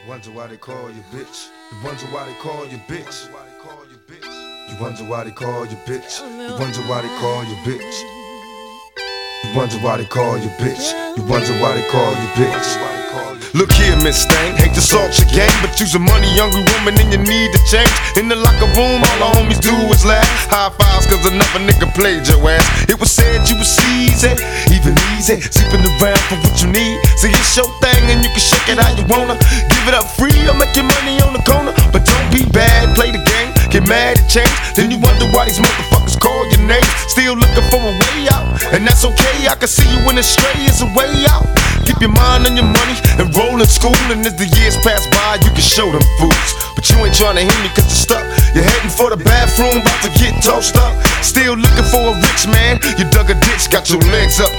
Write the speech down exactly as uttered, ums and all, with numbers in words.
Wonder why they call you bitch. You wonder why they call you bitch. You wonder why they call you bitch. You wonder why they call you bitch. You wonder why they call you bitch. You wonder why they call you bitch. Look here, Miss Thang, hate to salt your game, but you's a money-hungry woman and you need to change. In the locker room, all the homies do is laugh. High fives cause another nigga played your ass. It was said you was easy, even easy, sleeping around for what you need. See, it's your thing and you can shake it how you wanna. Give it up free or make your money on the corner. But don't be bad, play the game, get mad and change. Then you wonder why these motherfuckers call your name. Still looking for a way out, and that's okay. I can see you when it's stray is a way out. Keep your mind on your money and roll in school, and as the years pass by, you can show them fools. But you ain't trying to hear me cause you're stuck. You're heading for the bathroom, about to get tossed up. Still looking for a rich man. You dug a ditch, got your legs up,